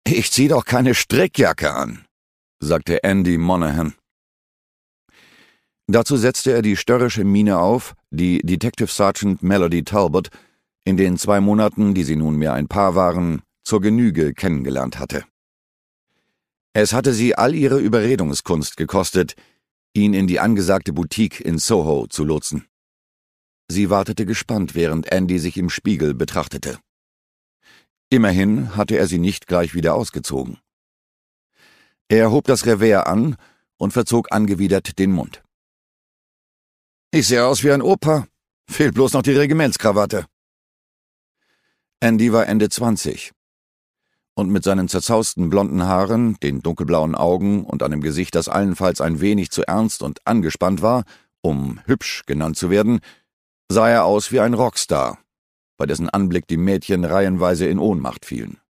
»Ich zieh doch keine Strickjacke an«, sagte Andy Monaghan. Dazu setzte er die störrische Miene auf, die Detective Sergeant Melody Talbot in den 2 Monaten, die sie nunmehr ein Paar waren, zur Genüge kennengelernt hatte. Es hatte sie all ihre Überredungskunst gekostet, ihn in die angesagte Boutique in Soho zu lotsen. Sie wartete gespannt, während Andy sich im Spiegel betrachtete. Immerhin hatte er sie nicht gleich wieder ausgezogen. Er hob das Revers an und verzog angewidert den Mund. »Ich sehe aus wie ein Opa. Fehlt bloß noch die Regimentskrawatte.« Andy war Ende 20 und mit seinen zerzausten blonden Haaren, den dunkelblauen Augen und einem Gesicht, das allenfalls ein wenig zu ernst und angespannt war, um hübsch genannt zu werden, sah er aus wie ein Rockstar, bei dessen Anblick die Mädchen reihenweise in Ohnmacht fielen.